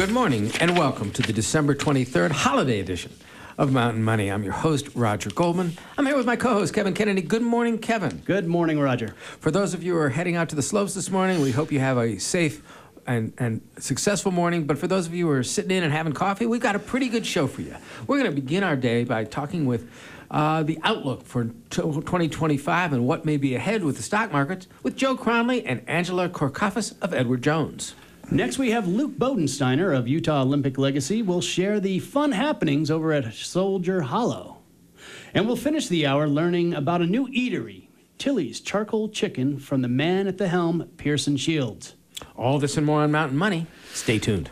Good morning and welcome to the December 23rd holiday edition of Mountain Money. I'm your host, Roger Goldman. I'm here with my co-host, Kevin Kennedy. Good morning, Kevin. Good morning, Roger. For those of you who are heading out to the slopes this morning, we hope you have a safe and successful morning. But for those of you who are sitting in and having coffee, we've got a pretty good show for you. We're going to begin our day by talking with the outlook for 2025 and what may be ahead with the stock markets with Joe Cronley and Angela Korkafas of Edward Jones. Next, we have Luke Bodensteiner of Utah Olympic Legacy will share the fun happenings over at Soldier Hollow. And we'll finish the hour learning about a new eatery, Tilly's Charcoal Chicken, from the man at the helm, Pearson Shields. All this and more on Mountain Money. Stay tuned.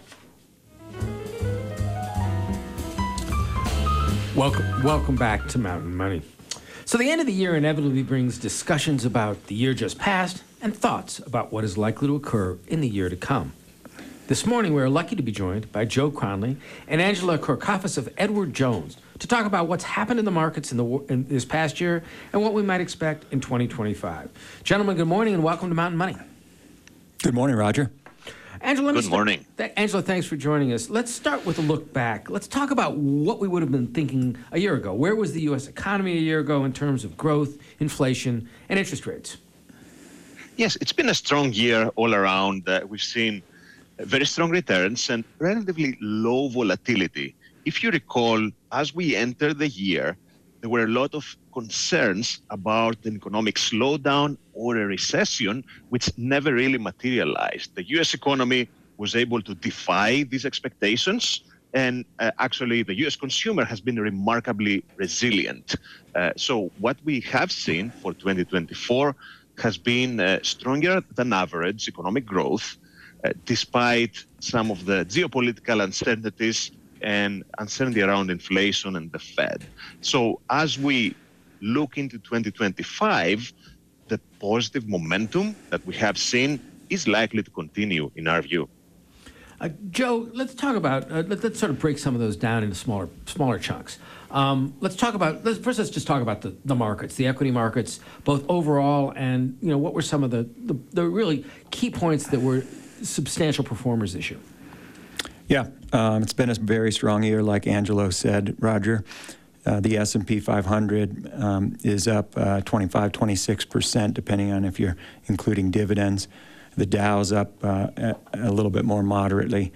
Welcome back to Mountain Money. So the end of the year inevitably brings discussions about the year just passed and thoughts about what is likely to occur in the year to come. This morning, we are lucky to be joined by Joe Cronley and Angela Korkafas of Edward Jones to talk about what's happened in the markets in this past year and what we might expect in 2025. Gentlemen, good morning and welcome to Mountain Money. Good morning, Roger. Angela, good morning. Angela, thanks for joining us. Let's start with a look back. Let's talk about what we would have been thinking a year ago. Where was the U.S. economy a year ago in terms of growth, inflation, and interest rates? Yes, it's been a strong year all around. We've seen very strong returns and relatively low volatility. If you recall, as we entered the year, there were a lot of concerns about an economic slowdown or a recession, which never really materialized. The U.S. economy was able to defy these expectations, and actually the U.S. consumer has been remarkably resilient. So what we have seen for 2024 has been stronger than average economic growth, despite some of the geopolitical uncertainties and uncertainty around inflation and the Fed. So as we look into 2025, the positive momentum that we have seen is likely to continue in our view. Joe, let's talk about, let's sort of break some of those down into smaller chunks. Let's just talk about the markets, the equity markets, both overall and, what were some of the really key points that were substantial performers this year? Yeah, it's been a very strong year, like Angelo said, Roger. The S&P 500 is up 25-26%, depending on if you're including dividends. The Dow's up a little bit more moderately,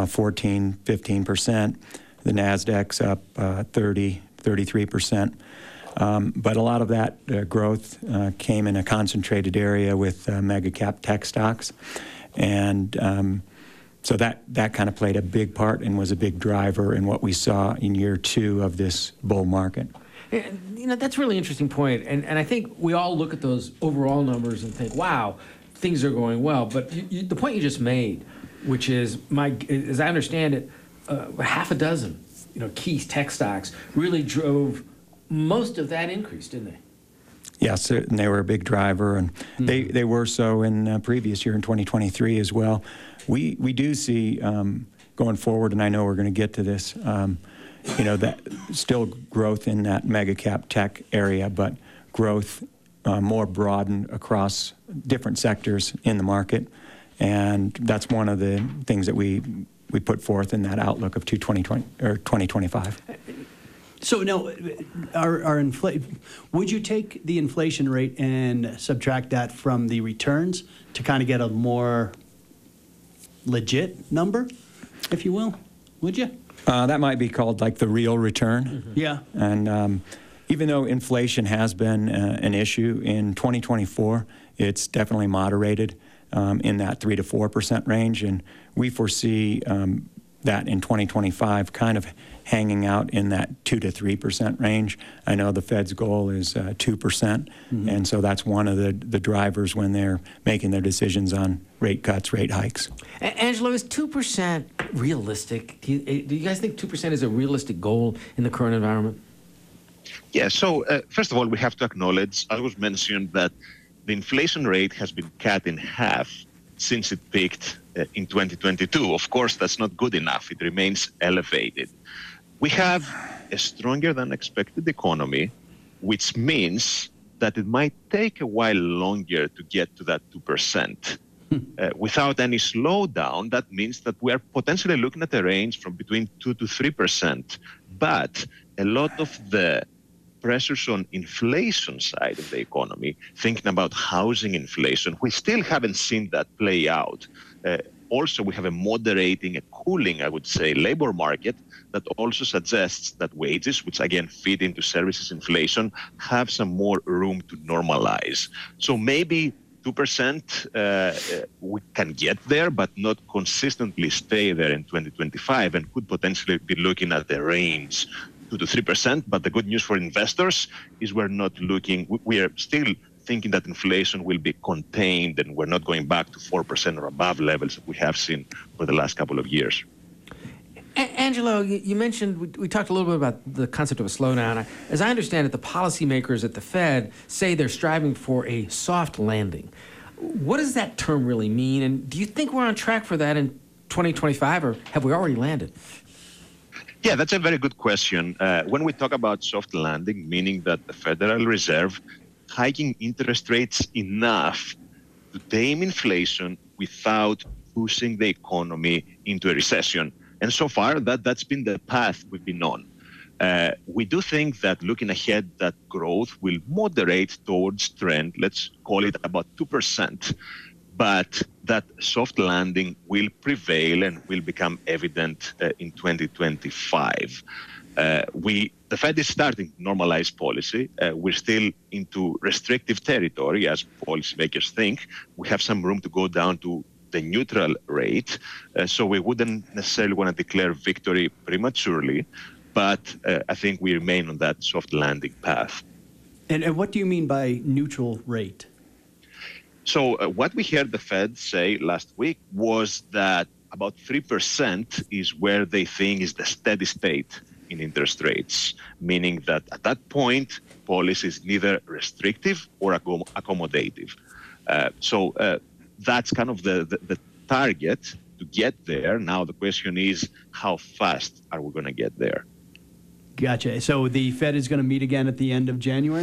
14-15%. The Nasdaq's up 30-33%. But a lot of that growth came in a concentrated area with mega cap tech stocks. And so that kind of played a big part and was a big driver in what we saw in year two of this bull market. That's a really interesting point. And I think we all look at those overall numbers and think, wow, things are going well. But the point you just made, which is, as I understand it, half a dozen key tech stocks really drove most of that increase, didn't they? Yes, and they were a big driver, and they were so in previous year in 2023 as well. We do see going forward, and I know we're going to get to this, that still growth in that mega cap tech area, but growth more broadened across different sectors in the market, and that's one of the things that we put forth in that outlook of 2025. So now, would you take the inflation rate and subtract that from the returns to kind of get a more legit number, if you will? Would you? That might be called like the real return. Mm-hmm. Yeah. And even though inflation has been an issue in 2024, it's definitely moderated in that 3 to 4% range, and we foresee that in 2025 kind of hanging out in that 2 to 3% range. I know the Fed's goal is 2%, and so that's one of the drivers when they're making their decisions on rate cuts, rate hikes. Angelo, is 2% realistic? Do you guys think 2% is a realistic goal in the current environment? Yeah, so first of all, we have to acknowledge, as was mentioned, that the inflation rate has been cut in half since it peaked in 2022. Of course, that's not good enough. It remains elevated. We have a stronger than expected economy, which means that it might take a while longer to get to that 2%. Without any slowdown, that means that we are potentially looking at a range from between 2 to 3%. But a lot of the pressures on inflation side of the economy, thinking about housing inflation, we still haven't seen that play out. Also, we have a moderating, a cooling, I would say, labor market that also suggests that wages, which again feed into services inflation, have some more room to normalize. So maybe 2% we can get there, but not consistently stay there in 2025, and could potentially be looking at the range 2 to 3%. But the good news for investors is we're not looking, we are still thinking that inflation will be contained and we're not going back to 4% or above levels that we have seen for the last couple of years. Angelo, you mentioned, we talked a little bit about the concept of a slowdown. As I understand it, the policymakers at the Fed say they're striving for a soft landing. What does that term really mean? And do you think we're on track for that in 2025, or have we already landed? Yeah, that's a very good question. When we talk about soft landing, meaning that the Federal Reserve hiking interest rates enough to tame inflation without pushing the economy into a recession. And so far, that's been the path we've been on. We do think that looking ahead, that growth will moderate towards trend, let's call it about 2%, but that soft landing will prevail and will become evident in 2025. The Fed is starting to normalize policy. We're still into restrictive territory, as policymakers think. We have some room to go down to the neutral rate, so we wouldn't necessarily want to declare victory prematurely, but I think we remain on that soft landing path. And what do you mean by neutral rate? So what we heard the Fed say last week was that about 3% is where they think is the steady state in interest rates, meaning that at that point, policy is neither restrictive or accommodative. So that's kind of the target to get there. Now the question is, how fast are we going to get there? Gotcha. So the Fed is going to meet again at the end of January?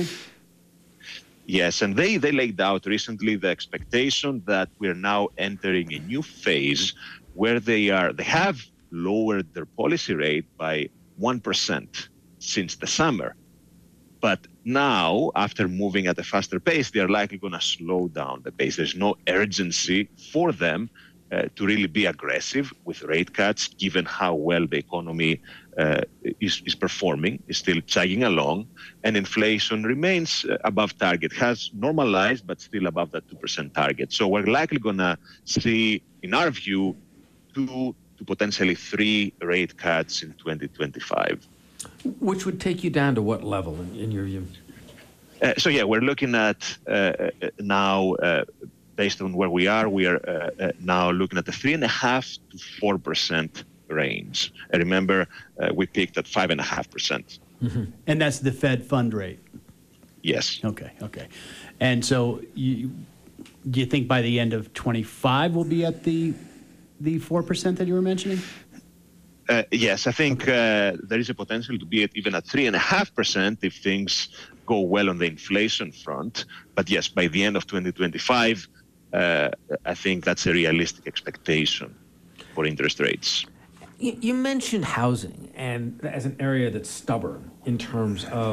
Yes, and they laid out recently the expectation that we're now entering a new phase where they have lowered their policy rate by 1% since the summer. But now, after moving at a faster pace, they are likely going to slow down the pace. There's no urgency for them to really be aggressive with rate cuts, given how well the economy is performing, is still chugging along, and inflation remains above target, has normalized, but still above that 2% target. So we're likely going to see, in our view, 2 to potentially 3 rate cuts in 2025. Which would take you down to what level in your view? So yeah, we're looking at now, based on where we are now looking at the 3.5 to 4% range. And remember, we peaked at 5.5%. Mm-hmm. And that's the Fed fund rate? Yes. Okay. And so do you think by the end of 25 we'll be at the 4% that you were mentioning? Yes, I think there is a potential to be even at 3.5% if things go well on the inflation front. But yes, by the end of 2025, I think that's a realistic expectation for interest rates. You mentioned housing and as an area that's stubborn in terms of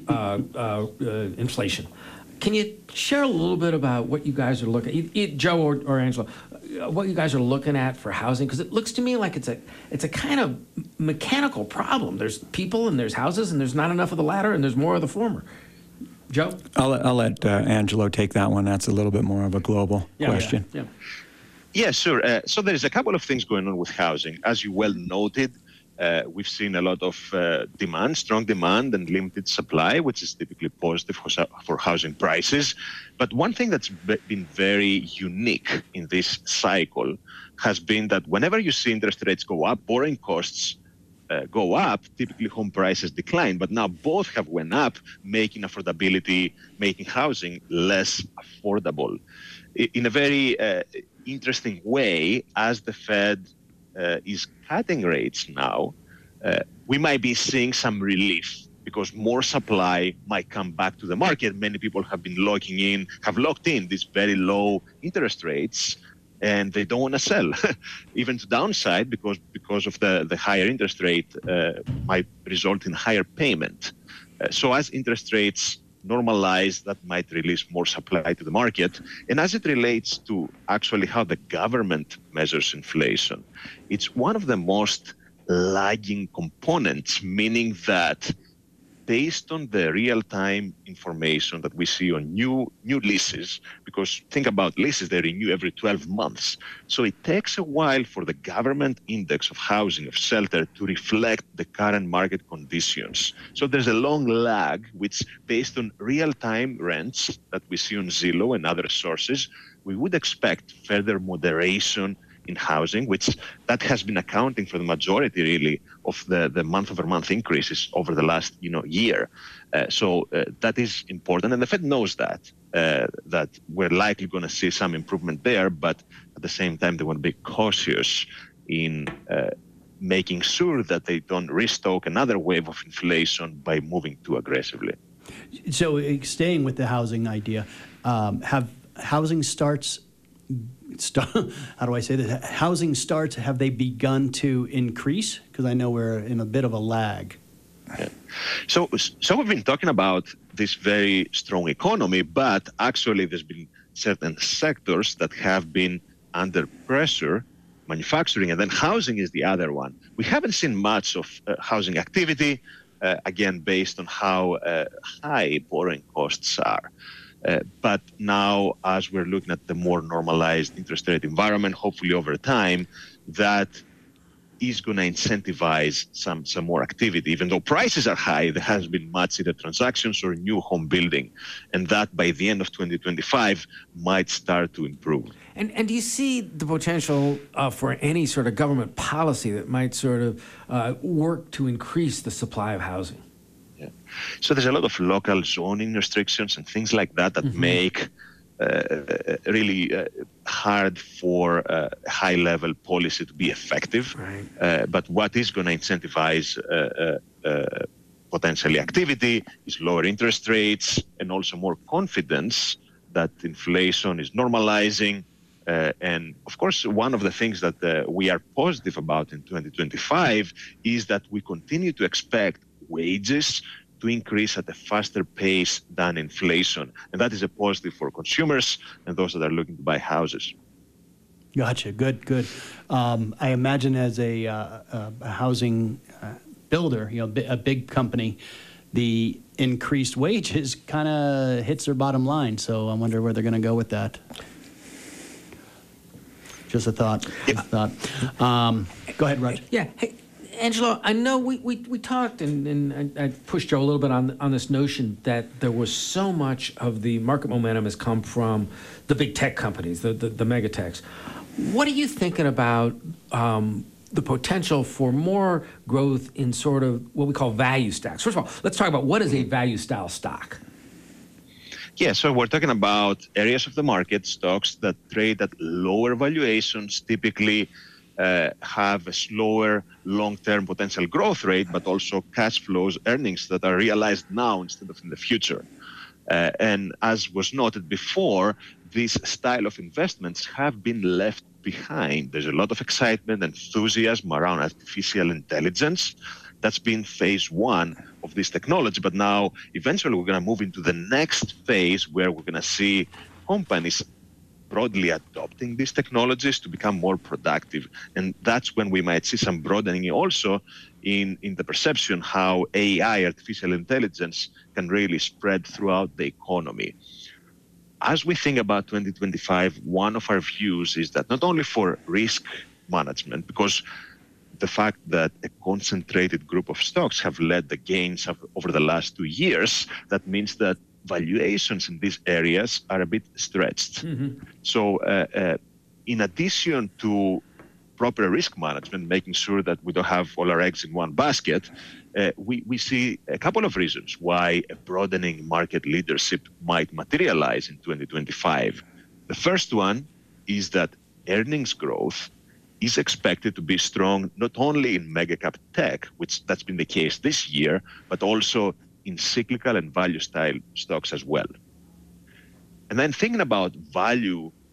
inflation. Can you share a little bit about what you guys are looking at, Joe or Angelo, what you guys are looking at for housing? Because it looks to me like it's a kind of mechanical problem. There's people and there's houses and there's not enough of the latter and there's more of the former. Joe? I'll let Angelo take that one. That's a little bit more of a global question. Yeah, sure. So there's a couple of things going on with housing. As you well noted, we've seen a lot of demand, strong demand and limited supply, which is typically positive for housing prices. But one thing that's been very unique in this cycle has been that whenever you see interest rates go up, borrowing costs go up, typically home prices decline. But now both have went up, making affordability, making housing less affordable. In a very interesting way, as the Fed is cutting rates now, we might be seeing some relief because more supply might come back to the market. Many people have been locked in these very low interest rates and they don't want to sell, even to downside, because of the higher interest rate might result in higher payment. So as interest rates normalize, that might release more supply to the market. And as it relates to actually how the government measures inflation, it's one of the most lagging components, meaning that based on the real-time information that we see on new leases, because think about leases, they renew every 12 months. So it takes a while for the government index of housing, of shelter, to reflect the current market conditions. So there's a long lag, which based on real-time rents that we see on Zillow and other sources, we would expect further moderation in housing, which that has been accounting for the majority really of the month-over-month increases over the last year. So that is important, and the Fed knows that we're likely going to see some improvement there, but at the same time they want to be cautious in making sure that they don't restoke another wave of inflation by moving too aggressively. So staying with the housing idea, have housing starts, how do I say this? Housing starts, have they begun to increase? Because I know we're in a bit of a lag. Yeah. So we've been talking about this very strong economy, but actually there's been certain sectors that have been under pressure, manufacturing, and then housing is the other one. We haven't seen much of housing activity, again, based on how high borrowing costs are. But now, as we're looking at the more normalized interest rate environment, hopefully over time, that is going to incentivize some more activity. Even though prices are high, there has been much either transactions or new home building. And that by the end of 2025 might start to improve. And do you see the potential for any sort of government policy that might sort of work to increase the supply of housing? Yeah. So there's a lot of local zoning restrictions and things like that that make really hard for high-level policy to be effective. Right. But what is going to incentivize potentially activity is lower interest rates and also more confidence that inflation is normalizing. And of course, one of the things that we are positive about in 2025 is that we continue to expect wages to increase at a faster pace than inflation. And that is a positive for consumers and those that are looking to buy houses. Gotcha. Good. I imagine as a housing builder, a big company, the increased wages kind of hits their bottom line. So I wonder where they're going to go with that. Just a thought. Go ahead, Raj. Yeah. Hey, Angelo, I know we talked and I pushed you a little bit on this notion that there was so much of the market momentum has come from the big tech companies, the mega techs. What are you thinking about the potential for more growth in sort of what we call value stocks? First of all, let's talk about what is a value style stock? Yeah, so we're talking about areas of the market, stocks that trade at lower valuations, typically have a slower long-term potential growth rate, but also cash flows, earnings that are realized now instead of in the future. And as was noted before, this style of investments have been left behind. There's a lot of excitement, enthusiasm around artificial intelligence. That's been phase one of this technology. But now, eventually, we're going to move into the next phase where we're going to see companies broadly adopting these technologies to become more productive. And that's when we might see some broadening also in the perception how AI, artificial intelligence, can really spread throughout the economy. As we think about 2025, one of our views is that not only for risk management, because the fact that a concentrated group of stocks have led the gains over the last 2 years, that means that valuations in these areas are a bit stretched. Mm-hmm. So in addition to proper risk management, making sure that we don't have all our eggs in one basket, we see a couple of reasons why a broadening market leadership might materialize in 2025. The first one is that earnings growth is expected to be strong not only in mega cap tech, which that's been the case this year, but also in cyclical and value style stocks as well. And then thinking about value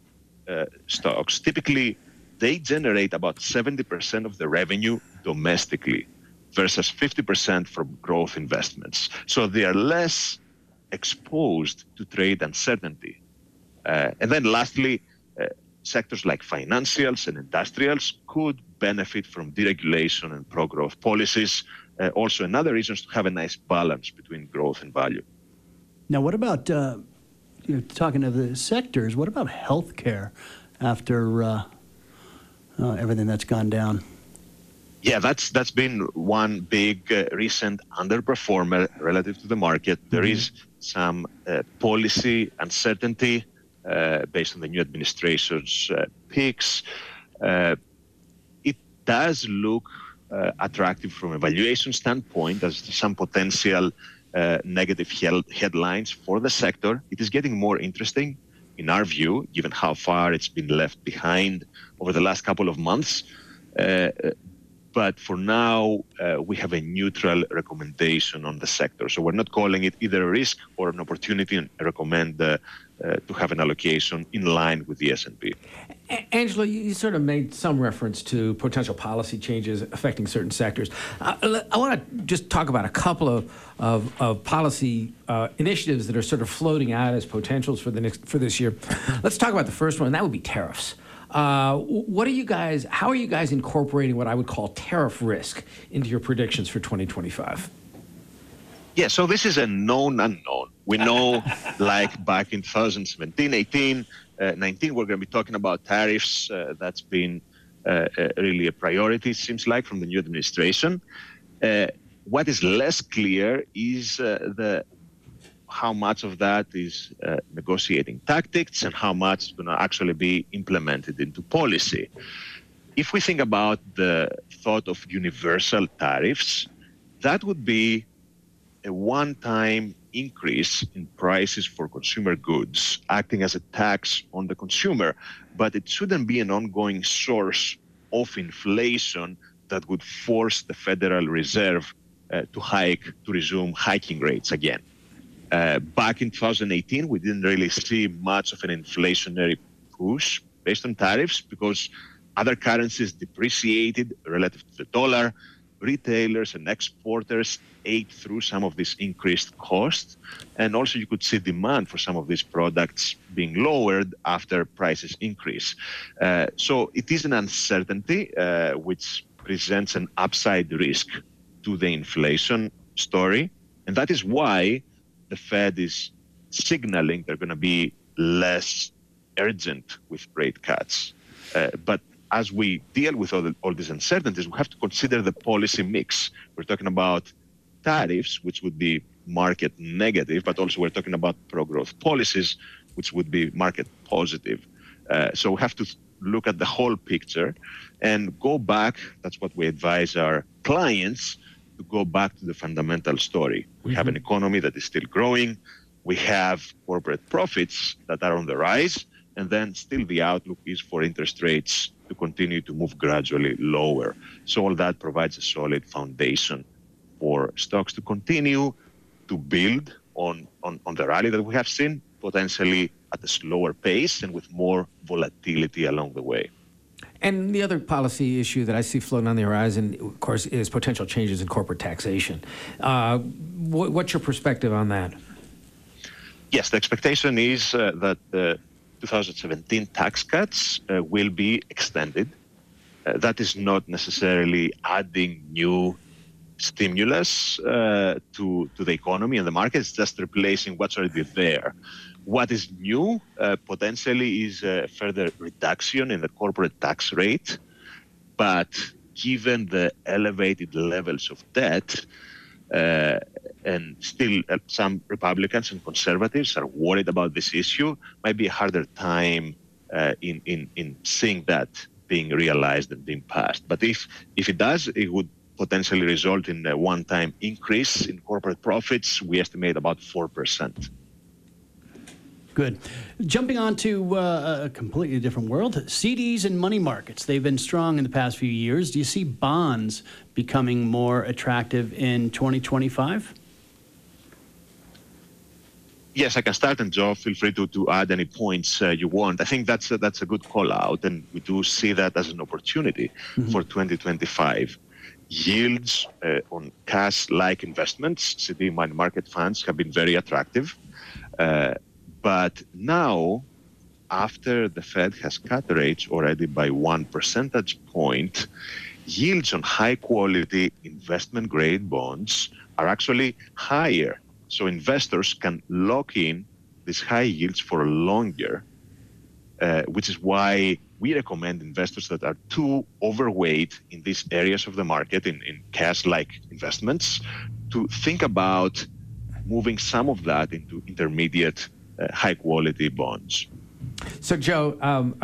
stocks, typically they generate about 70% of the revenue domestically versus 50% from growth investments. So they are less exposed to trade uncertainty. And then lastly, sectors like financials and industrials could benefit from deregulation and pro-growth policies. Also, another reason is to have a nice balance between growth and value. Now, what about, you're talking of the sectors, what about healthcare after everything that's gone down? Yeah, that's been one big recent underperformer relative to the market. There is some policy uncertainty based on the new administration's picks. It does look attractive from a valuation standpoint. There's some potential negative headlines for the sector. It is getting more interesting in our view, given how far it's been left behind over the last couple of months. But for now, we have a neutral recommendation on the sector. So we're not calling it either a risk or an opportunity, and I recommend to have an allocation in line with the S&P. Angelo, you sort of made some reference to potential policy changes affecting certain sectors. I want to just talk about a couple of policy initiatives that are sort of floating out as potentials for this year. Let's talk about the first one, and that would be tariffs. How are you guys incorporating what I would call tariff risk into your predictions for 2025? Yeah, so this is a known unknown. We know, like back in 2017, 18, 19, we're going to be talking about tariffs. That's been really a priority, it seems like, from the new administration. What is less clear is how much of that is negotiating tactics and how much is going to actually be implemented into policy. If we think about the thought of universal tariffs, that would be a one-time increase in prices for consumer goods, acting as a tax on the consumer, but it shouldn't be an ongoing source of inflation that would force the Federal Reserve to resume hiking rates again. Back in 2018, we didn't really see much of an inflationary push based on tariffs because other currencies depreciated relative to the dollar. Retailers and exporters ate through some of this increased cost. And also you could see demand for some of these products being lowered after prices increase. So it is an uncertainty which presents an upside risk to the inflation story. And that is why the Fed is signaling they're going to be less urgent with rate cuts. But as we deal with all these uncertainties, we have to consider the policy mix. We're talking about tariffs, which would be market negative, but also we're talking about pro-growth policies, which would be market positive. So we have to look at the whole picture and go back. That's what we advise our clients, to go back to the fundamental story. We have an economy that is still growing. We have corporate profits that are on the rise. And then still the outlook is for interest rates to continue to move gradually lower. So all that provides a solid foundation for stocks to continue to build on the rally that we have seen, potentially at a slower pace and with more volatility along the way. And the other policy issue that I see floating on the horizon, of course, is potential changes in corporate taxation. What's your perspective on that? Yes, the expectation is that the 2017 tax cuts will be extended. That is not necessarily adding new stimulus to the economy and the market. It's just replacing what's already there. What is new potentially is a further reduction in the corporate tax rate. But given the elevated levels of debt, and still some Republicans and conservatives are worried about this issue, might be a harder time in seeing that being realized and being passed. But if it does, it would potentially result in a one-time increase in corporate profits. We estimate about 4%. Good. Jumping on to a completely different world, CDs and money markets. They've been strong in the past few years. Do you see bonds becoming more attractive in 2025? Yes, I can start, and Joe, feel free to add any points you want. I think that's a good call out, and we do see that as an opportunity for 2025. Yields on cash-like investments, CD money market funds, have been very attractive. But now, after the Fed has cut rates already by 1 percentage point, yields on high-quality investment-grade bonds are actually higher. So investors can lock in these high yields for longer, which is why we recommend investors that are too overweight in these areas of the market, in cash-like investments, to think about moving some of that into intermediate high-quality bonds. So, Joe,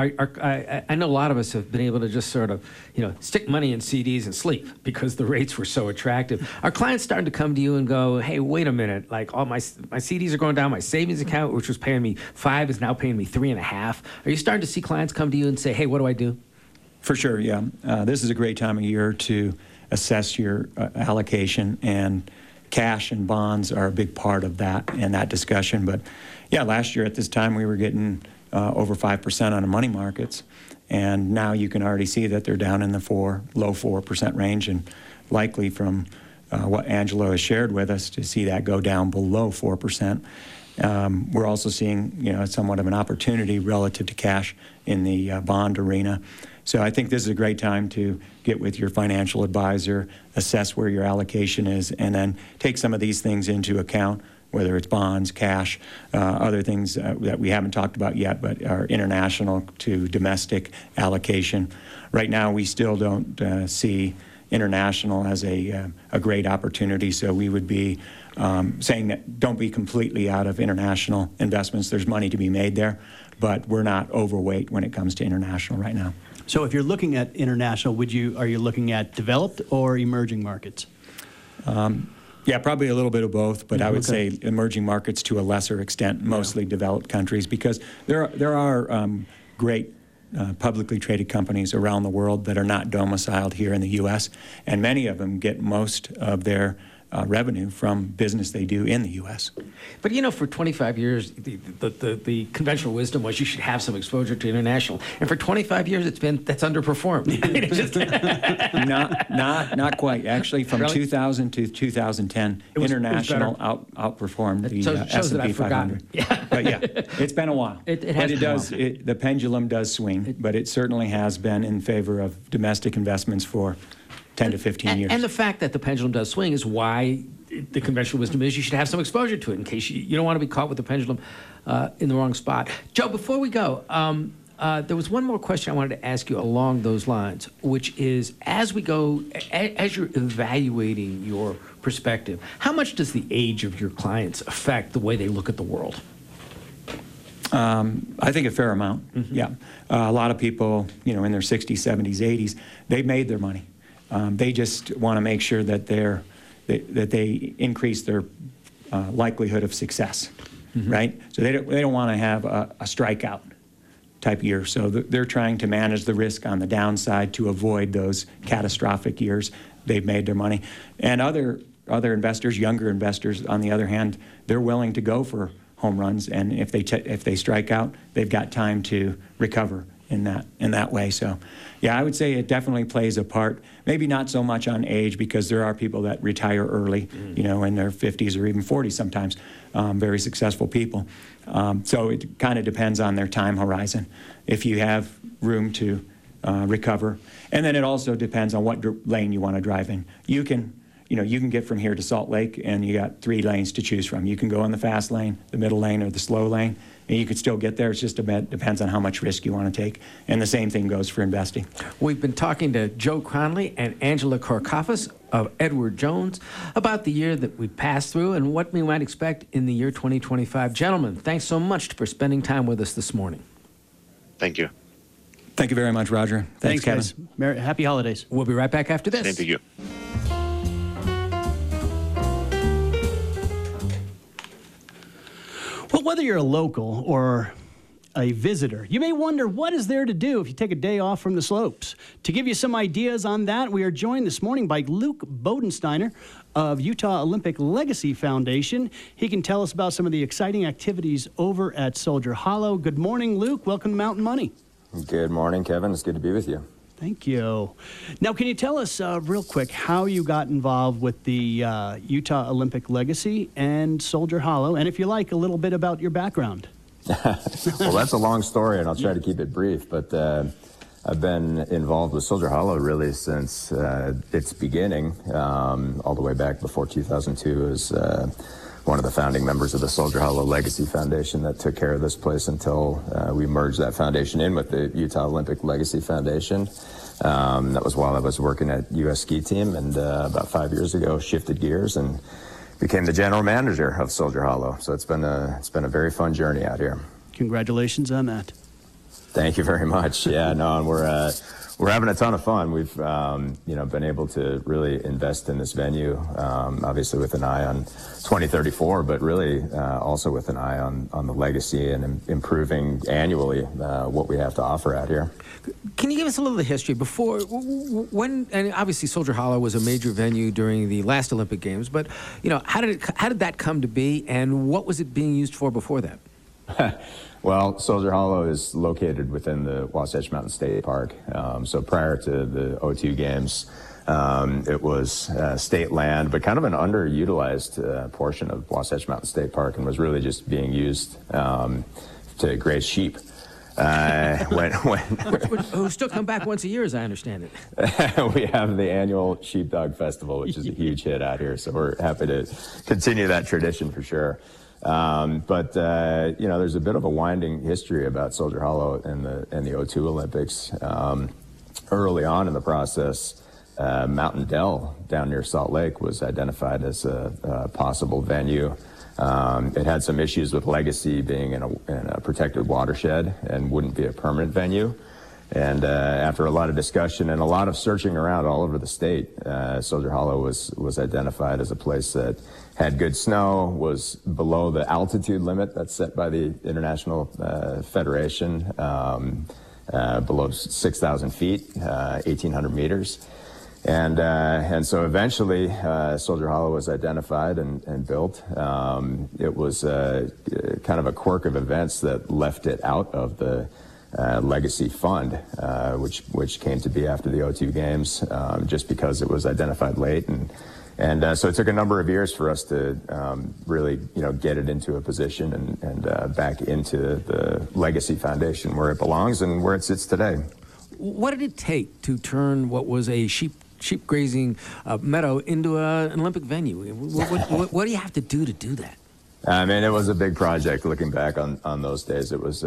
I know a lot of us have been able to just sort of, stick money in CDs and sleep because the rates were so attractive. Are clients starting to come to you and go, hey, wait a minute, like all my CDs are going down, my savings account, which was paying me 5, is now paying me 3.5. Are you starting to see clients come to you and say, hey, what do I do? For sure, yeah. This is a great time of year to assess your allocation, and cash and bonds are a big part of that and that discussion. But yeah, last year at this time we were getting over 5% on the money markets, and now you can already see that they're down in the low 4% range, and likely from what Angelo has shared with us to see that go down below 4%. We're also seeing, somewhat of an opportunity relative to cash in the bond arena. So I think this is a great time to get with your financial advisor, assess where your allocation is, and then take some of these things into account, whether it's bonds, cash, other things that we haven't talked about yet, but are international to domestic allocation. Right now, we still don't see international as a great opportunity, so we would be saying that don't be completely out of international investments. There's money to be made there, but we're not overweight when it comes to international right now. So if you're looking at international, are you looking at developed or emerging markets? Yeah, probably a little bit of both, but I would say emerging markets to a lesser extent, mostly developed countries, because there are great publicly traded companies around the world that are not domiciled here in the U.S., and many of them get most of their revenue from business they do in the U.S. But for 25 years, the conventional wisdom was you should have some exposure to international, and for 25 years that's underperformed. Not quite. Actually, from Really? 2000 to 2010, international outperformed the S&P 500. Yeah. But yeah, it's been a while. It has been a while. The pendulum does swing, but it certainly has been in favor of domestic investments for 10 to 15 years. And the fact that the pendulum does swing is why the conventional wisdom is you should have some exposure to it in case you don't want to be caught with the pendulum in the wrong spot. Joe, before we go, there was one more question I wanted to ask you along those lines, which is as you're evaluating your perspective, how much does the age of your clients affect the way they look at the world? I think a fair amount, yeah. A lot of people, in their 60s, 70s, 80s, they've made their money. They just want to make sure that they increase their likelihood of success, right? So they don't want to have a strikeout type year. So they're trying to manage the risk on the downside to avoid those catastrophic years. They've made their money. And other investors, younger investors, on the other hand, they're willing to go for home runs, and if they strike out, they've got time to recover in that way. So yeah, I would say it definitely plays a part. Maybe not so much on age, because there are people that retire early, in their 50s or even 40s sometimes, very successful people. So it kind of depends on their time horizon, if you have room to recover. And then it also depends on what lane you want to drive in. You can get from here to Salt Lake, and you got 3 lanes to choose from. You can go in the fast lane, the middle lane, or the slow lane, and you could still get there. It's just depends on how much risk you want to take. And the same thing goes for investing. We've been talking to Joe Cronley and Angela Korkafas of Edward Jones about the year that we passed through and what we might expect in the year 2025. Gentlemen, thanks so much for spending time with us this morning. Thank you. Thank you very much, Roger. Thanks Kevin. Guys. Happy holidays. We'll be right back after this. Same to you. Well, whether you're a local or a visitor. You may wonder what is there to do if you take a day off from the slopes. To give you some ideas on that, we are joined this morning by Luke Bodensteiner of Utah Olympic Legacy Foundation. He can tell us about some of the exciting activities over at Soldier Hollow. Good morning, Luke. Welcome to Mountain Money. Good morning, Kevin. It's good to be with you. Thank you. Now, can you tell us real quick how you got involved with the Utah Olympic Legacy and Soldier Hollow, and if you like, a little bit about your background? Well, that's a long story, and I'll try to keep it brief, but I've been involved with Soldier Hollow really since its beginning, all the way back before 2002 as one of the founding members of the Soldier Hollow Legacy Foundation that took care of this place until we merged that foundation in with the Utah Olympic Legacy Foundation. That was while I was working at U.S. Ski Team, and about 5 years ago shifted gears and became the general manager of Soldier Hollow. So it's been a very fun journey out here. Congratulations on that. Thank you very much. Yeah, no, and we're having a ton of fun. We've been able to really invest in this venue, obviously with an eye on 2034, but really also with an eye on the legacy and improving annually what we have to offer out here. Can you give us a little of the history before when? And obviously, Soldier Hollow was a major venue during the last Olympic Games. But how did that come to be, and what was it being used for before that? Well, Soldier Hollow is located within the Wasatch Mountain State Park. So prior to the O2 Games, it was state land, but kind of an underutilized portion of Wasatch Mountain State Park, and was really just being used to graze sheep. Who still come back once a year, as I understand it. We have the annual Sheepdog Festival, which is a huge hit out here, so we're happy to continue that tradition for sure. But there's a bit of a winding history about Soldier Hollow and the O2 Olympics. Early on in the process, Mountain Dell down near Salt Lake was identified as a possible venue. It had some issues with legacy being in a protected watershed and wouldn't be a permanent venue. And after a lot of discussion and a lot of searching around all over the state, Soldier Hollow was identified as a place that had good snow, was below the altitude limit that's set by the International Federation, below 6,000 feet, 1,800 meters. And so eventually Soldier Hollow was identified and built. It was kind of a quirk of events that left it out of the Legacy Fund, which came to be after the O2 Games, just because it was identified late. And so it took a number of years for us to really, get it into a position and back into the Legacy Foundation where it belongs and where it sits today. What did it take to turn what was a sheep grazing meadow into an Olympic venue? What do you have to do that? I mean, it was a big project. Looking back on those days, it was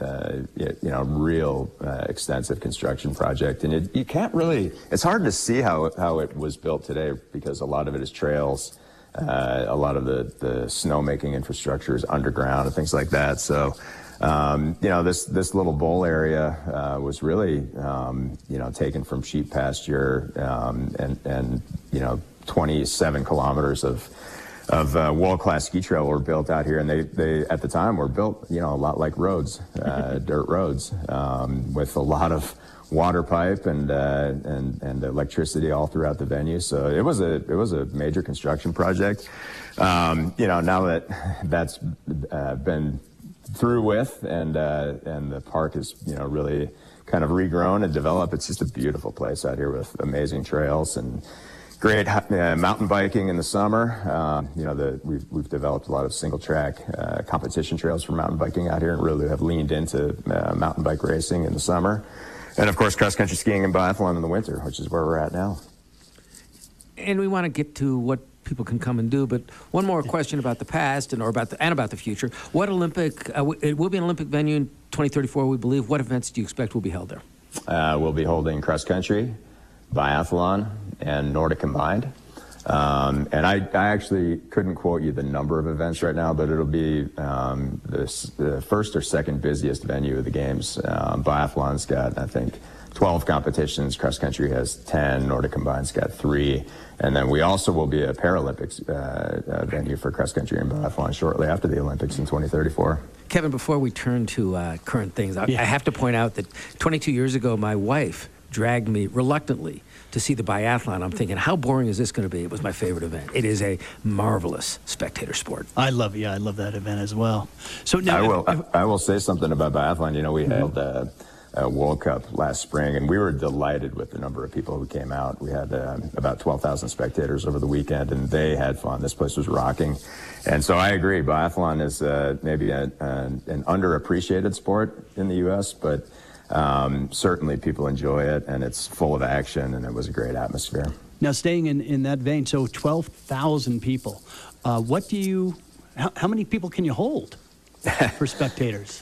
real extensive construction project, and you can't really. It's hard to see how it was built today because a lot of it is trails, a lot of the snowmaking infrastructure is underground and things like that. So, this little bowl area was really taken from sheep pasture, and 27 kilometers of world-class ski trail were built out here, and they at the time were built, a lot like roads, dirt roads, with a lot of water pipe and electricity all throughout the venue. So it was a major construction project. Now that's been through with, and the park is really kind of regrown and developed. It's just a beautiful place out here with amazing trails and great mountain biking in the summer. We've developed a lot of single track competition trails for mountain biking out here, and really have leaned into mountain bike racing in the summer. And of course, cross country skiing and biathlon in the winter, which is where we're at now. And we want to get to what people can come and do, but one more question about the past and about the future. What Olympic? It will be an Olympic venue in 2034, we believe. What events do you expect will be held there? We'll be holding cross country, biathlon, and Nordic combined. And I actually couldn't quote you the number of events right now, but it'll be the first or second busiest venue of the games. Biathlon's got, I think, 12 competitions. Cross country has 10. Nordic Combine's got 3. And then we also will be a Paralympics venue for cross country and biathlon shortly after the Olympics in 2034. Kevin, before we turn to current things, I have to point out that 22 years ago, my wife dragged me reluctantly to see the biathlon. I'm thinking, how boring is this going to be? It was my favorite event. It is a marvelous spectator sport. I love that event as well. So now I will say something about biathlon. You know, we held a World Cup last spring, and we were delighted with the number of people who came out. We had about 12,000 spectators over the weekend, and they had fun. This place was rocking. And so I agree, biathlon is maybe an underappreciated sport in the U.S., but certainly people enjoy it, and it's full of action, and it was a great atmosphere. Now, staying in that vein, so 12,000 people. How many people can you hold for spectators?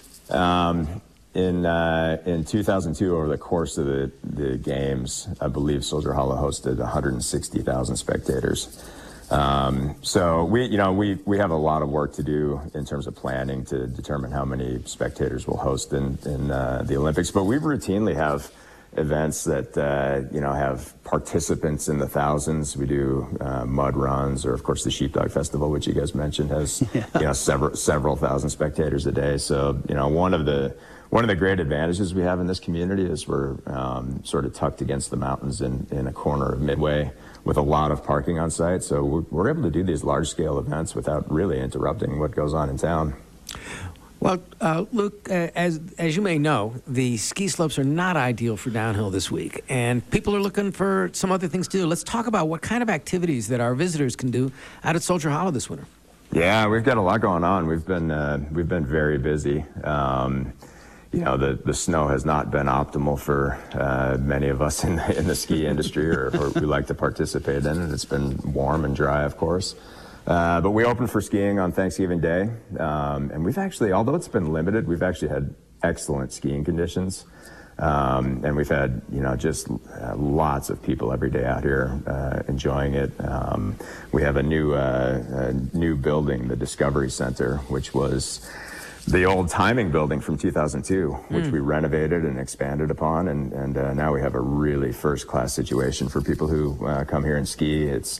In 2002, over the course of the games, I believe Soldier Hollow hosted 160,000 spectators. So we have a lot of work to do in terms of planning to determine how many spectators we'll host in the Olympics. But we routinely have events that have participants in the thousands. We do mud runs, or of course the Sheepdog Festival, which you guys mentioned, has several thousand spectators a day. So one of the great advantages we have in this community is we're sort of tucked against the mountains in a corner of Midway with a lot of parking on site. So we're able to do these large-scale events without really interrupting what goes on in town. Well, Luke, as you may know, the ski slopes are not ideal for downhill this week, and people are looking for some other things to do. Let's talk about what kind of activities that our visitors can do out at Soldier Hollow this winter. Yeah, we've got a lot going on. We've been very busy. The snow has not been optimal for many of us in the ski industry, or we like to participate in it. It's been warm and dry, of course. But we opened for skiing on Thanksgiving Day, and we've actually, although it's been limited, we've actually had excellent skiing conditions. And we've had, just lots of people every day out here enjoying it. We have a new building, the Discovery Center, which was the old timing building from 2002, which we renovated and expanded upon, and now we have a really first-class situation for people who come here and ski. It's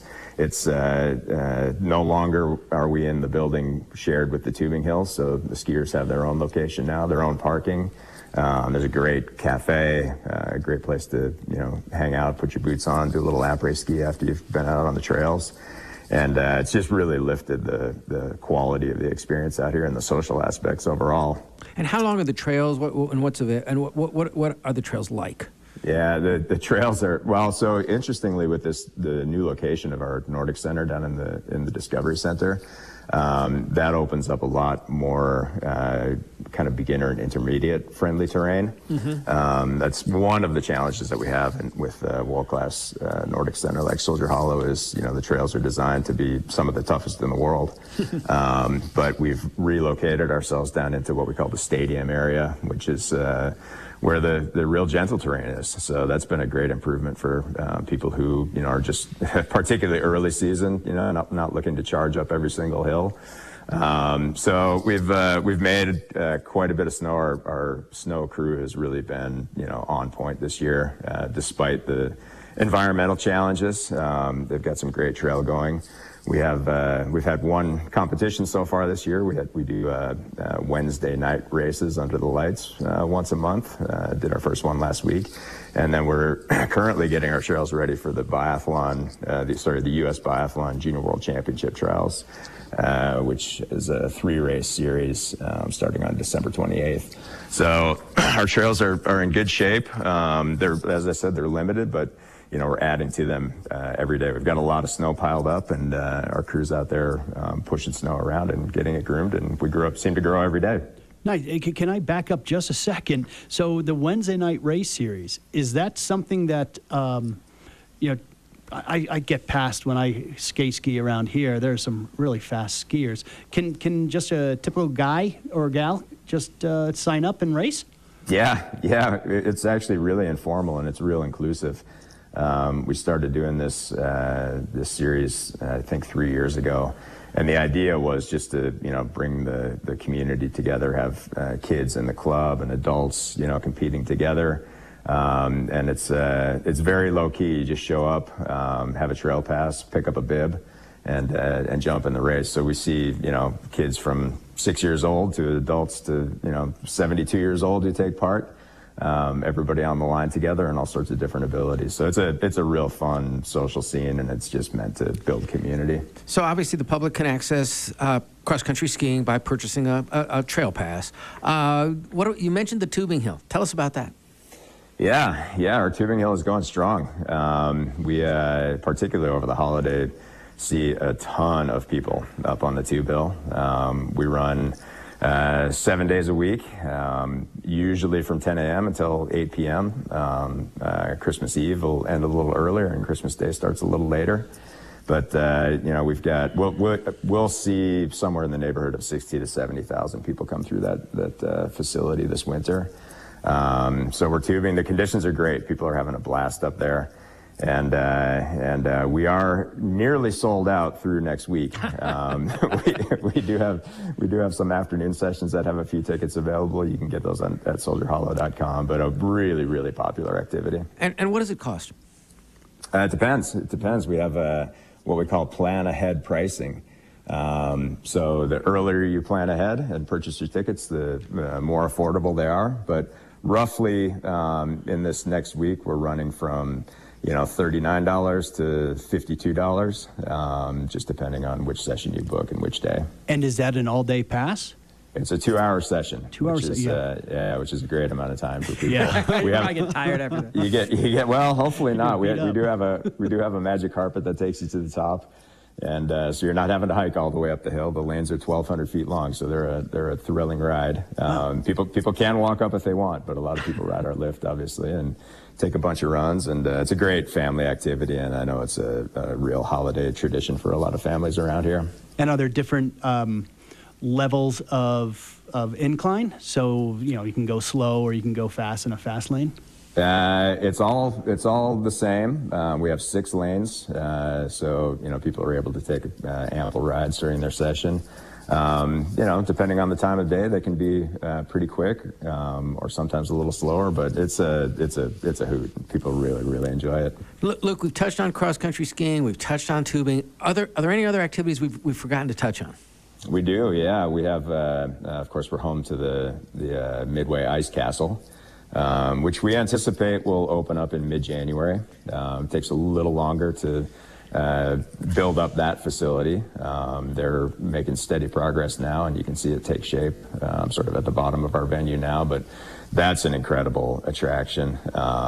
no longer are we in the building shared with the Tubing Hills, so the skiers have their own location now, their own parking. There's a great cafe, a great place to hang out, put your boots on, do a little après ski after you've been out on the trails. And it's just really lifted the quality of the experience out here and the social aspects overall. And how long are the trails? What are the trails like? Yeah, the trails are, well, so interestingly with the new location of our Nordic Center down in the Discovery Center, that opens up a lot more kind of beginner and intermediate friendly terrain. That's one of the challenges that we have with a world-class Nordic Center like Soldier Hollow is, the trails are designed to be some of the toughest in the world. But we've relocated ourselves down into what we call the stadium area, which is where the real gentle terrain is. So that's been a great improvement for people who are just particularly early season, not looking to charge up every single hill. So we've made quite a bit of snow. Our snow crew has really been on point this year, despite the environmental challenges. They've got some great trail going. We've had one competition so far this year. We do Wednesday night races under the lights once a month. Did our first one last week, and then we're currently getting our trails ready for the biathlon, the U.S. Biathlon Junior World Championship trials, which is a 3-race series starting on December 28th. So our trails are in good shape. As I said, they're limited, but we're adding to them every day. We've got a lot of snow piled up, and our crew's out there pushing snow around and getting it groomed, and we seem to grow every day. Nice. Can I back up just a second? So the Wednesday night race series, is that something that, I get past when I ski around here? There's some really fast skiers. Can just a typical guy or gal just sign up and race? Yeah. It's actually really informal, and it's real inclusive. We started doing this series, I think 3 years ago, and the idea was just to bring the community together, have kids in the club and adults competing together. And it's very low key. You just show up, have a trail pass, pick up a bib, and jump in the race. So we see, kids from 6 years old to adults to, 72 years old who take part. Everybody on the line together and all sorts of different abilities. So it's a real fun social scene, and it's just meant to build community. So obviously the public can access cross-country skiing by purchasing a trail pass. You mentioned the tubing hill. Tell us about that. Yeah, our tubing hill is going strong. We, particularly over the holiday, see a ton of people up on the tube hill. We run 7 days a week, usually from 10 a.m. until 8 p.m. Christmas Eve will end a little earlier, and Christmas Day starts a little later. But we'll see somewhere in the neighborhood of 60 to 70,000 people come through that facility this winter. So we're tubing. The conditions are great. People are having a blast up there. And we are nearly sold out through next week. We do have some afternoon sessions that have a few tickets available. You can get those at soldierhollow.com, but a really, really popular activity. And what does it cost? It depends. We have what we call plan ahead pricing. So the earlier you plan ahead and purchase your tickets, the more affordable they are. But roughly in this next week, we're running from $39 to $52, just depending on which session you book and which day. And is that an all-day pass? It's a 2-hour session. 2 hours, which is a great amount of time for people. Yeah, I get tired after that. You get. Well, hopefully not. We do have a magic carpet that takes you to the top, and so you're not having to hike all the way up the hill. The lanes are 1,200 feet long, so they're a thrilling ride. People can walk up if they want, but a lot of people ride our lift, obviously, and take a bunch of runs, and it's a great family activity, and I know it's a real holiday tradition for a lot of families around here. And are there different levels of incline? So, you can go slow or you can go fast in a fast lane? It's all the same. We have 6 lanes, so people are able to take ample rides during their session. Depending on the time of day, they can be pretty quick, or sometimes a little slower. But it's a hoot. People really, really enjoy it. Look, we've touched on cross-country skiing. We've touched on tubing. Are there any other activities we've forgotten to touch on? We do, yeah. We have, of course, we're home to the Midway Ice Castle, which we anticipate will open up in mid-January. It takes a little longer to build up that facility. They're making steady progress now, and you can see it take shape sort of at the bottom of our venue now. But that's an incredible attraction.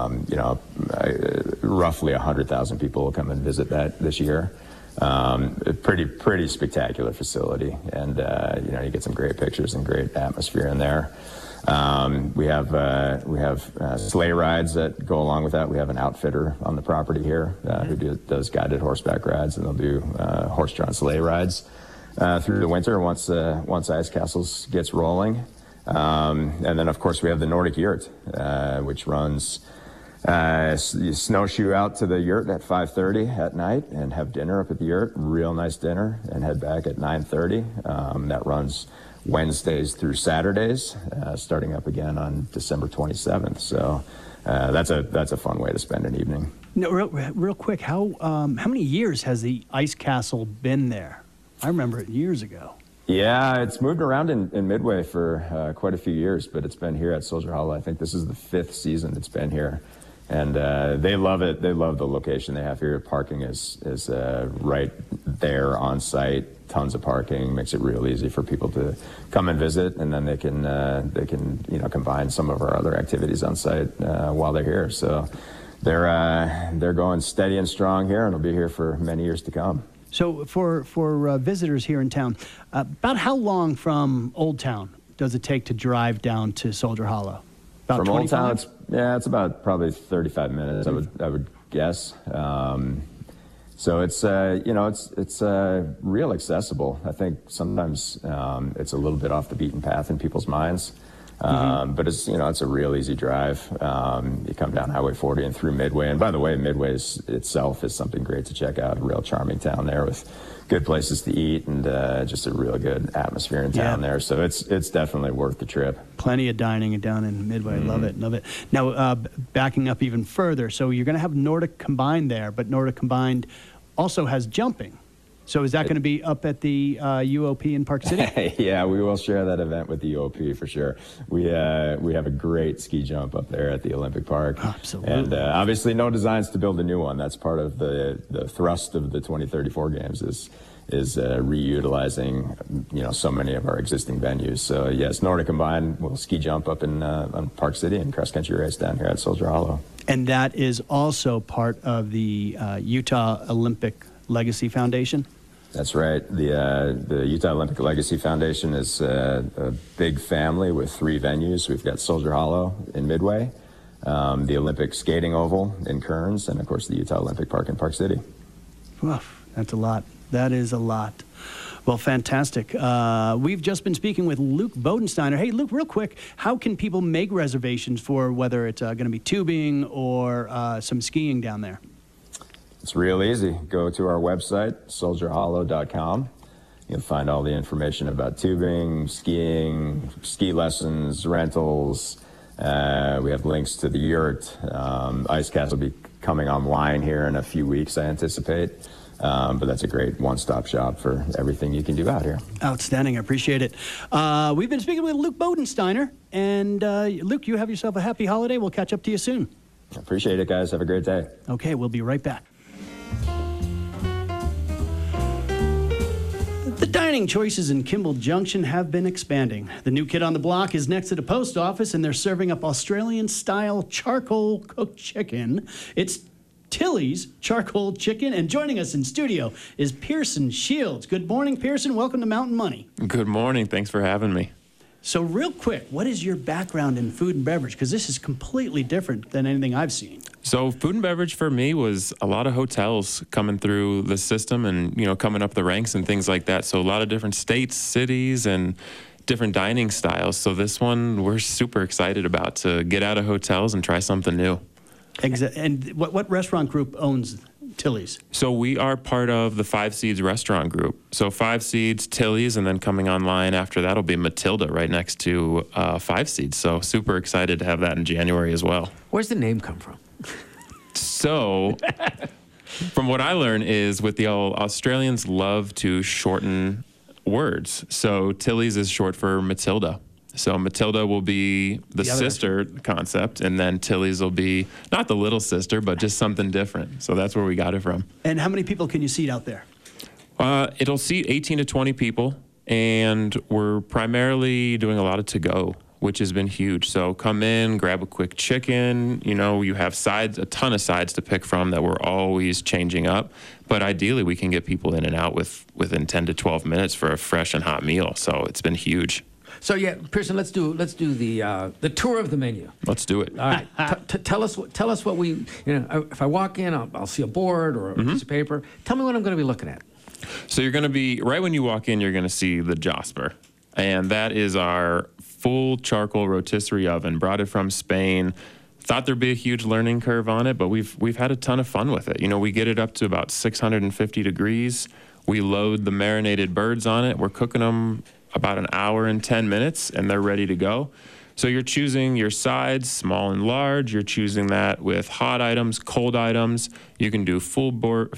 Roughly 100,000 people will come and visit that this year. A pretty spectacular facility, and you get some great pictures and great atmosphere in there. We have sleigh rides that go along with that. We have an outfitter on the property here who does guided horseback rides, and they'll do horse-drawn sleigh rides through the winter once Ice Castles gets rolling. And then, of course, we have the Nordic Yurt, which runs. You snowshoe out to the yurt at 5:30 at night and have dinner up at the yurt, real nice dinner, and head back at 9:30. That runs Wednesdays through Saturdays, starting up again on December 27th. So that's a fun way to spend an evening. No, real quick, how many years has the Ice Castle been there? I remember it years ago. Yeah, it's moved around in Midway for quite a few years, but it's been here at Soldier Hollow. I think this is the 5th season it's been here. And they love it. They love the location they have here. Parking is right there on site. Tons of parking, makes it real easy for people to come and visit, and then they can combine some of our other activities on site while they're here. So they're going steady and strong here, and will be here for many years to come. So for visitors here in town, about how long from Old Town does it take to drive down to Soldier Hollow? About From 25? Old Town, it's about probably 35 minutes. I would guess. So it's real accessible. I think sometimes it's a little bit off the beaten path in people's minds. But it's, it's a real easy drive. You come down Highway 40 and through Midway. And by the way, Midway itself is something great to check out. A real charming town there with good places to eat and just a real good atmosphere in town there. So it's definitely worth the trip. Plenty of dining down in Midway. Love it. Now, backing up even further, so you're going to have Nordic Combined there, but Nordic Combined also has jumping. So is that going to be up at the UOP in Park City? Yeah, we will share that event with the UOP for sure. We have a great ski jump up there at the Olympic Park. Absolutely. And obviously no designs to build a new one. That's part of the thrust of the 2034 games is reutilizing, so many of our existing venues. So yes, Nordic Combined will ski jump up in on Park City and cross country race down here at Soldier Hollow. And that is also part of the Utah Olympic Legacy Foundation? That's right. The Utah Olympic Legacy Foundation is a big family with 3 venues. We've got Soldier Hollow in Midway, the Olympic Skating Oval in Kearns, and of course the Utah Olympic Park in Park City. Oof, that's a lot. That is a lot. Well, fantastic. We've just been speaking with Luke Bodensteiner. Hey, Luke, real quick, how can people make reservations for whether it's going to be tubing or some skiing down there? It's real easy. Go to our website, soldierhollow.com. You'll find all the information about tubing, skiing, ski lessons, rentals. We have links to the yurt. IceCast will be coming online here in a few weeks, I anticipate. But that's a great one-stop shop for everything you can do out here. Outstanding. I appreciate it. We've been speaking with Luke Bodensteiner. And Luke, you have yourself a happy holiday. We'll catch up to you soon. Appreciate it, guys. Have a great day. Okay, we'll be right back. The dining choices in Kimball Junction have been expanding. The new kid on the block is next to the post office, and they're serving up Australian-style charcoal cooked chicken. It's Tilly's Charcoal Chicken, and joining us in studio is Pearson Shields. Good morning, Pearson. Welcome to Mountain Money. Good morning. Thanks for having me. So real quick, what is your background in food and beverage? Because this is completely different than anything I've seen. So food and beverage for me was a lot of hotels coming through the system and, coming up the ranks and things like that. So a lot of different states, cities, and different dining styles. So this one we're super excited about, to get out of hotels and try something new. And what restaurant group owns Tilly's? So we are part of the Five Seeds restaurant group. So Five Seeds, Tilly's, and then coming online after that will be Matilda right next to Five Seeds. So super excited to have that in January as well. Where's the name come from? So from what I learned is with the Australians love to shorten words. So Tilly's is short for Matilda. So Matilda will be the sister concept, and then Tilly's will be not the little sister, but just something different. So that's where we got it from. And how many people can you seat out there? It'll seat 18 to 20 people, and we're primarily doing a lot of to-go, which has been huge. So come in, grab a quick chicken. You have sides, a ton of sides to pick from that we're always changing up. But ideally, we can get people in and out within 10 to 12 minutes for a fresh and hot meal. So it's been huge. So yeah, Pearson, let's do the tour of the menu. Let's do it. All right, tell us what we if I walk in, I'll see a board or a piece of paper. Tell me what I'm going to be looking at. So you're going to be right when you walk in. You're going to see the Josper, and that is our full charcoal rotisserie oven. Brought it from Spain. Thought there'd be a huge learning curve on it, but we've had a ton of fun with it. We get it up to about 650 degrees. We load the marinated birds on it. We're cooking them about an hour and 10 minutes, and they're ready to go. So you're choosing your sides, small and large. You're choosing that with hot items, cold items. You can do full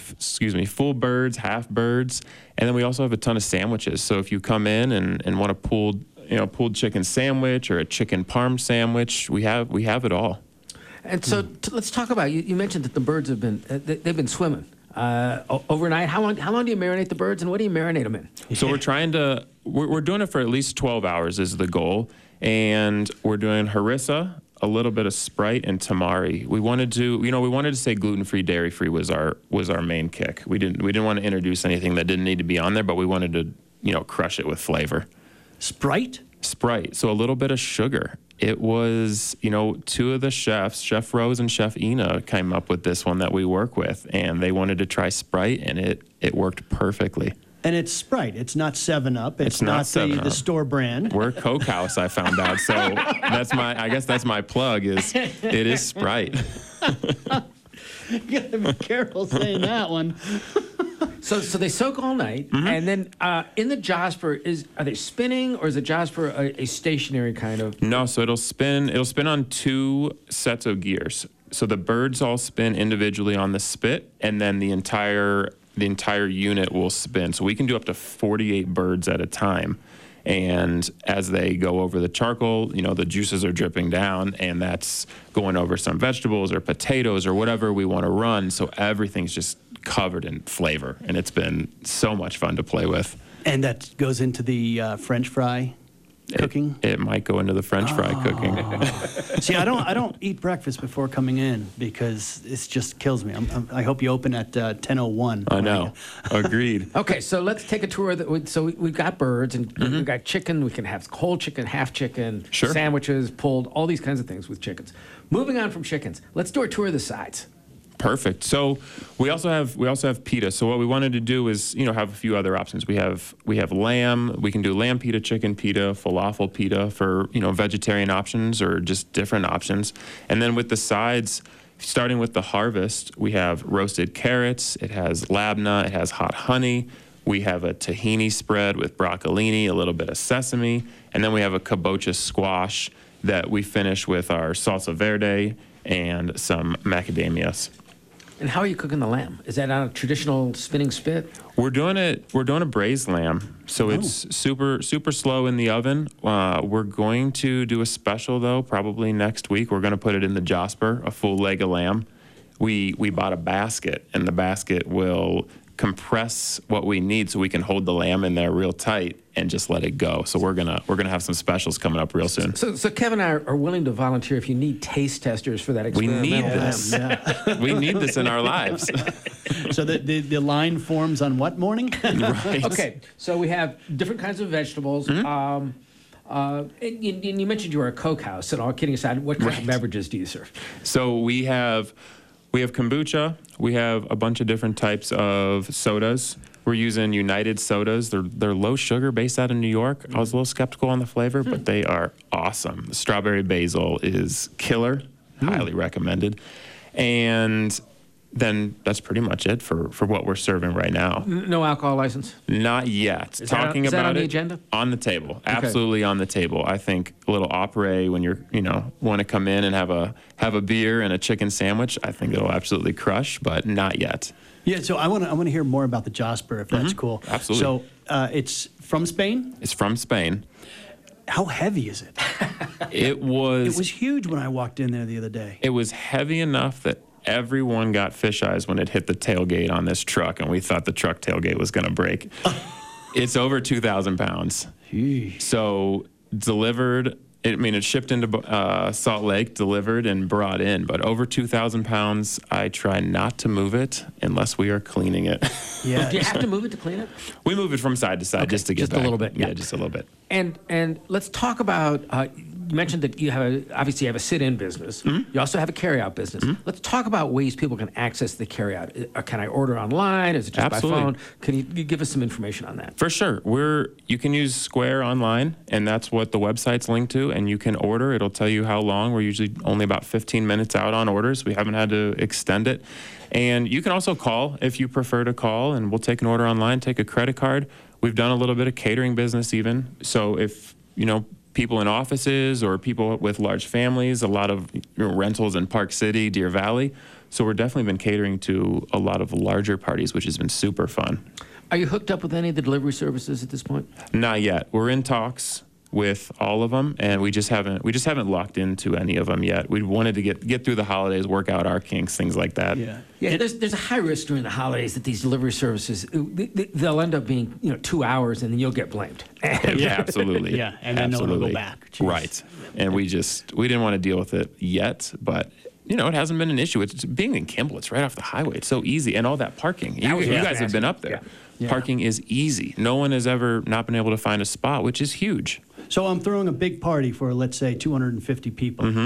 birds, half birds, and then we also have a ton of sandwiches. So if you come in and want a pulled chicken sandwich or a chicken parm sandwich, we have it all. And so let's talk about you mentioned that the birds have been they've been swimming overnight. How long do you marinate the birds, and what do you marinate them in? So we're doing it for at least 12 hours is the goal, and we're doing harissa, a little bit of Sprite, and tamari. We wanted to say gluten-free, dairy-free was our main kick. We didn't want to introduce anything that didn't need to be on there, but we wanted to crush it with flavor. Sprite. So a little bit of sugar. It was, two of the chefs, Chef Rose and Chef Ina, came up with this one that we work with, and they wanted to try Sprite, and it worked perfectly. And it's Sprite. It's not 7-Up. It's not the 7-Up. store brand. We're Coke House, I found out. So I guess that's my plug is it is Sprite. You gotta be careful saying that one. So they soak all night, and then in the Josper, are they spinning, or is the Josper a stationary kind of? No, so it'll spin on 2 sets of gears. So the birds all spin individually on the spit, and then the entire unit will spin. So we can do up to 48 birds at a time. And as they go over the charcoal, the juices are dripping down, and that's going over some vegetables or potatoes or whatever we want to run. So everything's just covered in flavor, and it's been so much fun to play with. And that goes into the French fry cooking? It might go into the French fry cooking. See, I don't eat breakfast before coming in because it just kills me. I hope you open at 10:01. I know. Agreed. Okay, so let's take a tour. So we've got birds, and we've got chicken. We can have whole chicken, half chicken, Sure. sandwiches, pulled, all these kinds of things with chickens. Moving on from chickens, let's do a tour of the sides. Perfect. So we also have pita. So what we wanted to do is, have a few other options. We have lamb. We can do lamb pita, chicken pita, falafel pita for, vegetarian options or just different options. And then with the sides, starting with the harvest, we have roasted carrots. It has labna. It has hot honey. We have a tahini spread with broccolini, a little bit of sesame, and then we have a kabocha squash that we finish with our salsa verde and some macadamias. And how are you cooking the lamb? Is that on a traditional spinning spit? We're doing a braised lamb, so it's super slow in the oven. We're going to do a special though, probably next week. We're going to put it in the Josper, a full leg of lamb. We bought a basket, and the basket will compress what we need so we can hold the lamb in there real tight and just let it go. So we're gonna have some specials coming up real soon. So Kevin and I are willing to volunteer if you need taste testers for that We experimental need this. lamb. Yeah. We need this in our lives. So the line forms on what morning? Right. Okay, so we have different kinds of vegetables. And you mentioned you were a Coke House, and all kidding aside, what kinds of beverages do you serve? So we have kombucha. We have a bunch of different types of sodas. We're using United sodas. They're low sugar, based out of New York. I was a little skeptical on the flavor, but they are awesome. The strawberry basil is killer. Highly recommended. And then that's pretty much it for what we're serving right now. No alcohol license? Not yet. Is Talking that about on the it agenda? on the table. Absolutely on the table. I think a little opera when you're want to come in and have a beer and a chicken sandwich. I think it'll absolutely crush, but not yet. Yeah, so I want to hear more about the Josper, if that's cool. Absolutely. So it's from Spain. It's from Spain. How heavy is it? It was huge when I walked in there the other day. It was heavy enough that everyone got fish eyes when it hit the tailgate on this truck, and we thought the truck tailgate was going to break. It's over 2,000 pounds. Jeez. So delivered, it shipped into Salt Lake, delivered and brought in, but over 2,000 pounds. I try not to move it unless we are cleaning it. Yeah. Do you have to move it to clean it? We move it from side to side just to get just a back. little bit, yeah. Yeah, just a little bit. And let's talk about, you mentioned that you have a sit-in business. You also have a carry-out business. Let's talk about ways people can access the carry-out. Can I order online? Is it just Absolutely. by phone? Can you give us some information on that? For sure. You can use Square online, and that's what the website's linked to, and you can order. It'll tell you how long. We're usually only about 15 minutes out on orders. We haven't had to extend it. And you can also call if you prefer to call, and we'll take an order online, take a credit card. We've done a little bit of catering business even. So if, people in offices or people with large families, a lot of rentals in Park City, Deer Valley. So we're definitely been catering to a lot of larger parties, which has been super fun. Are you hooked up with any of the delivery services at this point? Not yet. We're in talks with all of them, and we just haven't locked into any of them yet. We wanted to get through the holidays, work out our kinks, things like that. Yeah, there's a high risk during the holidays that these delivery services, they'll end up being 2 hours, and then you'll get blamed. Yeah, absolutely. Yeah, and then no one will go Absolutely. back. Jeez. Right. And we didn't want to deal with it yet, but it hasn't been an issue. It's being in Kimball, it's right off the highway. It's so easy, and all that parking. You guys have been up there. Yeah. Parking is easy. No one has ever not been able to find a spot, which is huge. So I'm throwing a big party for, let's say, 250 people.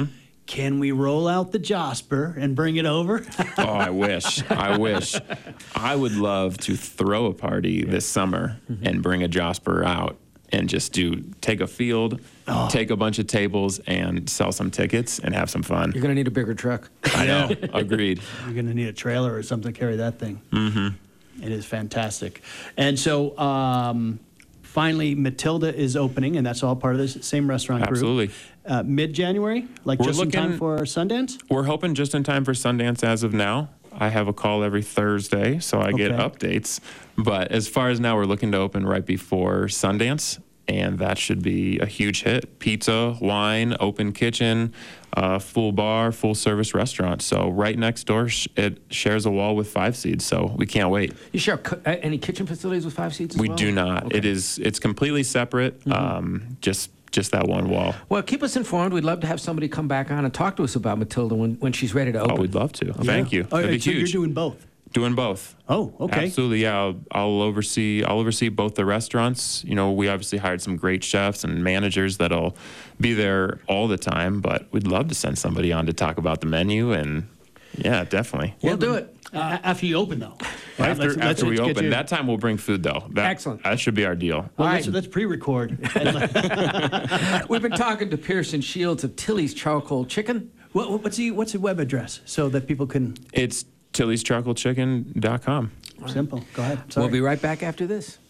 Can we roll out the Josper and bring it over? Oh, I wish. I wish. I would love to throw a party this summer and bring a Josper out and just take a field, take a bunch of tables, and sell some tickets and have some fun. You're going to need a bigger truck. I know. Agreed. You're going to need a trailer or something to carry that thing. Mm-hmm. It is fantastic. And so finally, Matilda is opening, and that's all part of this same restaurant group. Absolutely. Mid-January, like We're just in time looking- for Sundance? We're hoping just in time for Sundance as of now. I have a call every Thursday, so I get Okay. updates. But as far as now, we're looking to open right before Sundance, and that should be a huge hit. Pizza, wine, open kitchen, full bar, full service restaurant. So right next door, it shares a wall with Five Seeds, so we can't wait. You share any kitchen facilities with Five Seeds as We well? do not. Okay. It's completely separate, just that one wall. Well, keep us informed. We'd love to have somebody come back on and talk to us about Matilda when she's ready to open. Oh, we'd love to. Thank you. Oh, That'd be so huge. you're doing both? Doing both. Oh, okay. Absolutely, yeah. I'll oversee both the restaurants. You know, we obviously hired some great chefs and managers that'll be there all the time, but we'd love to send somebody on to talk about the menu, and yeah, definitely. We'll do it. After you open, though. Right? After we let's get open, you- that time we'll bring food though. Excellent. That should be our deal. Well, All let's, right. let's pre-record. We've been talking to Pearson Shields of Tilly's Charcoal Chicken. What's the web address so that people can... It's TillysCharcoalChicken.com. Simple. Go ahead. Sorry. We'll be right back after this.